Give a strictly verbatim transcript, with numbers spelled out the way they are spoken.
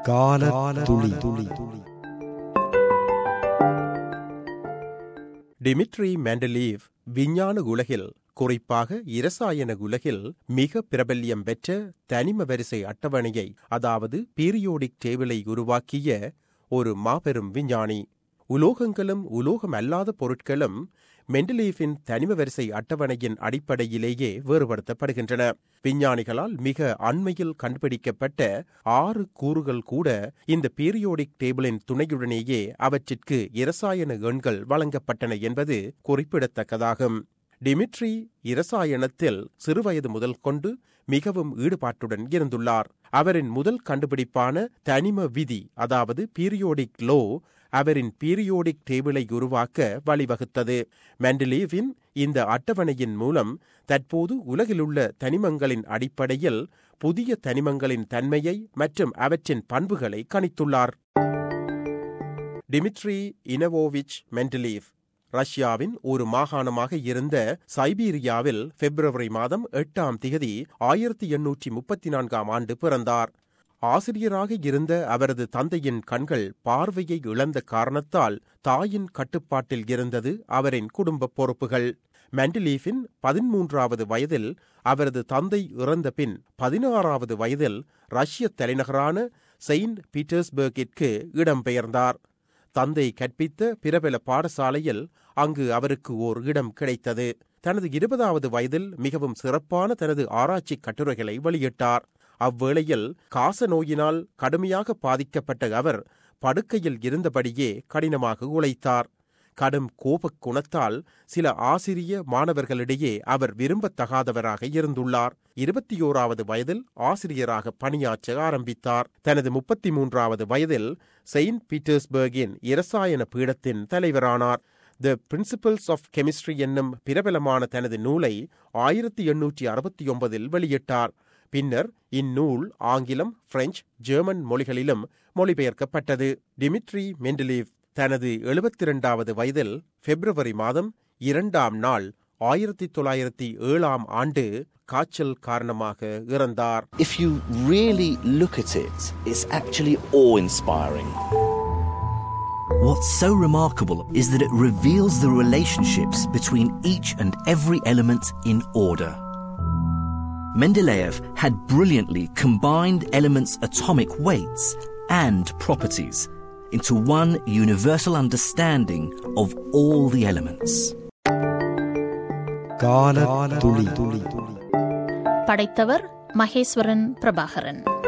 கால துளி துளி டிமிட்ரி மெண்டலீவ் விஞ்ஞான உலகில், குறிப்பாக இரசாயன உலகில் மிக பிரபல்யம் பெற்ற தனிம வரிசை அட்டவணையை, அதாவது பீரியோடிக் டேபிளை உருவாக்கிய ஒரு மாபெரும் விஞ்ஞானி. உலோகங்களும் உலோகம் அல்லாத பொருட்களும் மெண்டலீஃபின் தனிம வரிசை அட்டவணையின் அடிப்படையிலேயே வேறுபடுத்தப்படுகின்றன. விஞ்ஞானிகளால் மிக அண்மையில் கண்டுபிடிக்கப்பட்ட ஆறு கூறுகள் கூட இந்த பீரியோடிக் டேபிளின் துணையுடனேயே அவற்றிற்கு இரசாயன எண்கள் வழங்கப்பட்டன என்பது குறிப்பிடத்தக்கதாகும். டிமிட்ரி இரசாயனத்தில் சிறுவயது முதல் கொண்டு மிகவும் ஈடுபாட்டுடன் இருந்துள்ளார். அவரின் முதல் கண்டுபிடிப்பான தனிம விதி, அதாவது பீரியோடிக் லோ, அவரின் பீரியோடிக் டேபிளை உருவாக்க வழிவகுத்தது. மெண்டலீவின் இந்த அட்டவணையின் மூலம் தற்போது உலகிலுள்ள தனிமங்களின் அடிப்படையில் புதிய தனிமங்களின் தன்மையை மற்றும் அவற்றின் பண்புகளை கணித்துள்ளார். டிமிட்ரி இனவோவிச் மெண்டலீவ் ரஷ்யாவின் ஒரு மாகாணமாக இருந்த சைபீரியாவில் பிப்ரவரி மாதம் எட்டாம் திகதி ஆயிரத்தி எண்ணூற்றி முப்பத்தி நான்காம் ஆண்டு பிறந்தார். ஆசிரியராக இருந்த அவரது தந்தையின் கண்கள் பார்வையை இழந்த காரணத்தால் தாயின் கட்டுப்பாட்டில் இருந்தது அவரின் குடும்ப பொறுப்புகள். மெண்டலீஃபின் பதிமூன்றாவது வயதில் அவரது தந்தை இறந்த பின் பதினாறாவது வயதில் ரஷ்ய தலைநகரான செயின்ட் பீட்டர்ஸ்பர்கிற்கு இடம்பெயர்ந்தார். தந்தை கற்பித்த பிரபல பாடசாலையில் அங்கு அவருக்கு ஓர் இடம் கிடைத்தது. தனது இருபதாவது வயதில் மிகவும் சிறப்பான தனது ஆராய்ச்சி கட்டுரைகளை வெளியிட்டார். அவ்வேளையில் காச நோயினால் கடுமையாக பாதிக்கப்பட்ட அவர் படுக்கையில் இருந்தபடியே கடினமாக உழைத்தார். கடும் கோபக் குணத்தால் சில ஆசிரிய மாணவர்களிடையே அவர் விரும்பத்தகாதவராக இருந்துள்ளார். இருபத்தி ஓராவது வயதில் ஆசிரியராக பணியாற்ற ஆரம்பித்தார். தனது முப்பத்தி மூன்றாவது வயதில் செயின்ட் பீட்டர்ஸ்பர்கின் இரசாயன பீடத்தின் தலைவரானார். தி பிரின்சிபிள்ஸ் ஆஃப் கெமிஸ்ட்ரி என்னும் பிரபலமான தனது நூலை ஆயிரத்தி எண்ணூற்றி அறுபத்தி ஒன்பதில் வெளியிட்டார். பின்னர் இந்நூல் ஆங்கிலம், பிரெஞ்சு, ஜெர்மன் மொழிகளிலும் மொழிபெயர்க்கப்பட்டது. டிமிட்ரி மெண்டலீவ் தனது எழுபத்தி இரண்டாவது வயதில் பிப்ரவரி மாதம் இரண்டாம் நாள் ஆயிரத்தி தொள்ளாயிரத்தி ஏழாம் ஆண்டு காய்ச்சல் காரணமாக இறந்தார். If you really look at it, it's actually awe-inspiring. What's so remarkable is that it reveals the relationships between each and every element in order. Mendeleev had brilliantly combined elements' atomic weights and properties into one universal understanding of all the elements. கால துளி துளி படைத்தவர் மகேஸ்வரன் பிரபாகரன்.